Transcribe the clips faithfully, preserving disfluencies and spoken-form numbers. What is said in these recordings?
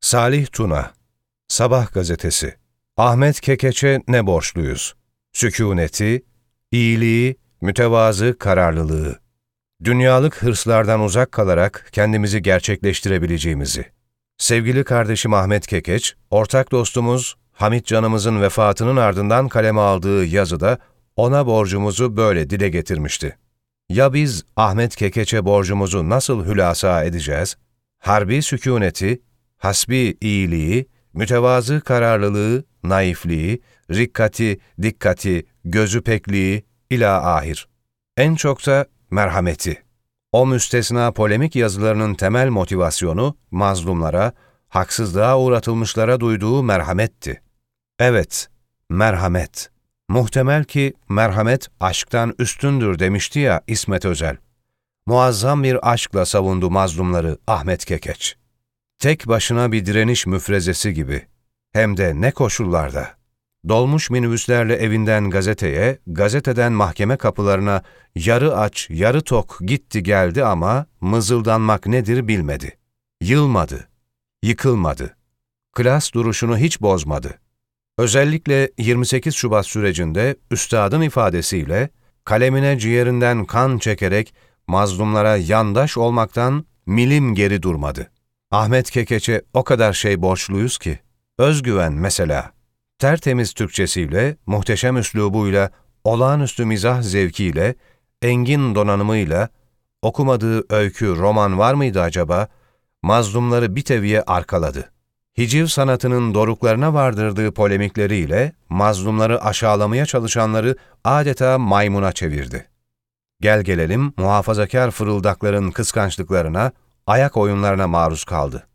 Salih Tuna, Sabah gazetesi. Ahmet Kekeç'e ne borçluyuz? Sükûneti, iyiliği, mütevazı kararlılığı. Dünyalık hırslardan uzak kalarak kendimizi gerçekleştirebileceğimizi. Sevgili kardeşim Ahmet Kekeç, ortak dostumuz Hamit Can'ımızın vefatının ardından kaleme aldığı yazıda ona borcumuzu böyle dile getirmişti. Ya biz Ahmet Kekeç'e borcumuzu nasıl hülasa edeceğiz? Harbi sükûneti, hasbi iyiliği, mütevazı kararlılığı, naifliği, rikkati, dikkati, gözü pekliği ila ahir. En çok da merhameti. O müstesna polemik yazılarının temel motivasyonu mazlumlara, haksızlığa uğratılmışlara duyduğu merhametti. Evet, merhamet. Muhtemel ki merhamet aşktan üstündür demişti ya İsmet Özel. Muazzam bir aşkla savundu mazlumları Ahmet Kekeç. Tek başına bir direniş müfrezesi gibi. Hem de ne koşullarda. Dolmuş minibüslerle evinden gazeteye, gazeteden mahkeme kapılarına yarı aç, yarı tok gitti geldi ama mızıldanmak nedir bilmedi. Yılmadı, yıkılmadı. Klas duruşunu hiç bozmadı. Özellikle yirmi sekiz Şubat sürecinde üstadın ifadesiyle kalemine ciğerinden kan çekerek mazlumlara yandaş olmaktan milim geri durmadı. Ahmet Kekeç'e o kadar şey borçluyuz ki, özgüven mesela, tertemiz Türkçesiyle, muhteşem üslubuyla, olağanüstü mizah zevkiyle, engin donanımıyla, okumadığı öykü, roman var mıydı acaba, mazlumları bir teviye arkaladı. Hiciv sanatının doruklarına vardırdığı polemikleriyle, mazlumları aşağılamaya çalışanları adeta maymuna çevirdi. Gel gelelim muhafazakar fırıldakların kıskançlıklarına, ayak oyunlarına maruz kaldı.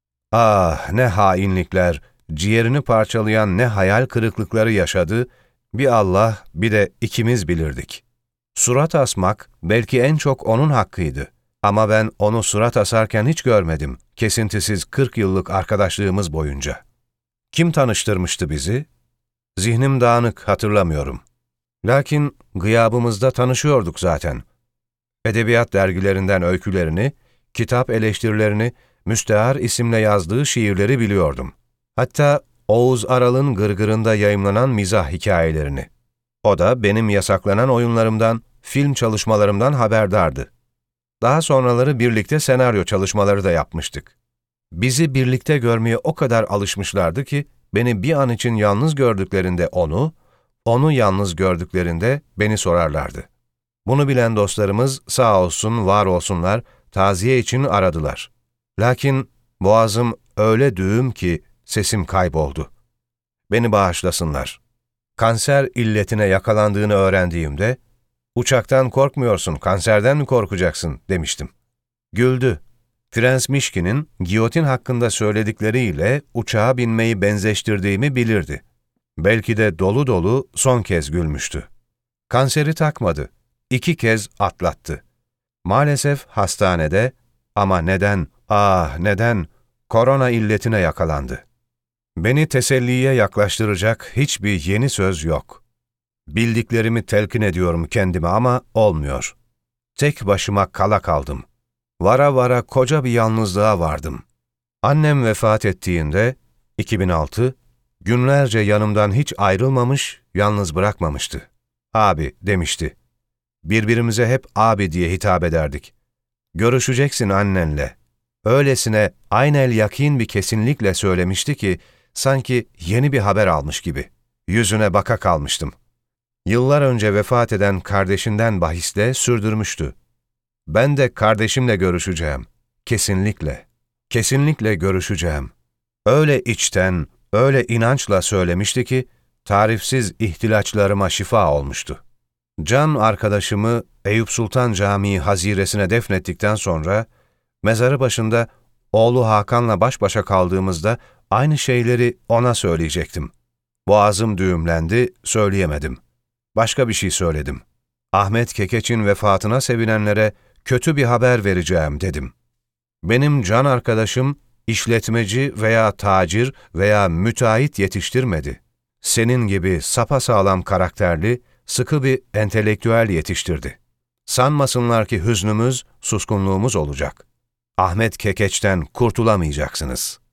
Ah ne hainlikler, ciğerini parçalayan ne hayal kırıklıkları yaşadı, bir Allah bir de ikimiz bilirdik. Surat asmak belki en çok onun hakkıydı. Ama ben onu surat asarken hiç görmedim, kesintisiz kırk yıllık arkadaşlığımız boyunca. Kim tanıştırmıştı bizi? Zihnim dağınık, hatırlamıyorum. Lakin gıyabımızda tanışıyorduk zaten. Edebiyat dergilerinden öykülerini, kitap eleştirilerini, Müstehar isimle yazdığı şiirleri biliyordum. Hatta Oğuz Aral'ın Gırgır'ında yayımlanan mizah hikayelerini. O da benim yasaklanan oyunlarımdan, film çalışmalarımdan haberdardı. Daha sonraları birlikte senaryo çalışmaları da yapmıştık. Bizi birlikte görmeye o kadar alışmışlardı ki, beni bir an için yalnız gördüklerinde onu, onu yalnız gördüklerinde beni sorarlardı. Bunu bilen dostlarımız sağ olsun, var olsunlar, taziye için aradılar. Lakin boğazım öyle düğüm ki sesim kayboldu. Beni bağışlasınlar. Kanser illetine yakalandığını öğrendiğimde, "Uçaktan korkmuyorsun, kanserden mi korkacaksın?" demiştim. Güldü. Prens Mişkin'in giyotin hakkında söyledikleriyle uçağa binmeyi benzeştirdiğimi bilirdi. Belki de dolu dolu son kez gülmüştü. Kanseri takmadı. İki kez atlattı. Maalesef hastanede, ama neden, ah neden, korona illetine yakalandı. Beni teselliye yaklaştıracak hiçbir yeni söz yok. Bildiklerimi telkin ediyorum kendime ama olmuyor. Tek başıma kala kaldım. Vara vara koca bir yalnızlığa vardım. Annem vefat ettiğinde, iki bin altı, günlerce yanımdan hiç ayrılmamış, yalnız bırakmamıştı. Abi demişti. Birbirimize hep abi diye hitap ederdik. Görüşeceksin annenle. Öylesine aynel yakin bir kesinlikle söylemişti ki, sanki yeni bir haber almış gibi. Yüzüne baka kalmıştım. Yıllar önce vefat eden kardeşinden bahisle sürdürmüştü. Ben de kardeşimle görüşeceğim. Kesinlikle. Kesinlikle görüşeceğim. Öyle içten, öyle inançla söylemişti ki, tarifsiz ihtilaçlarıma şifa olmuştu. Can arkadaşımı Eyüp Sultan Camii haziresine defnettikten sonra, mezarı başında oğlu Hakan'la baş başa kaldığımızda aynı şeyleri ona söyleyecektim. Boğazım düğümlendi, söyleyemedim. Başka bir şey söyledim. Ahmet Kekeç'in vefatına sevinenlere kötü bir haber vereceğim dedim. Benim can arkadaşım işletmeci veya tacir veya müteahhit yetiştirmedi. Senin gibi sapasağlam karakterli, sıkı bir entelektüel yetiştirdi. Sanmasınlar ki hüznümüz, suskunluğumuz olacak. Ahmet Kekeç'ten kurtulamayacaksınız.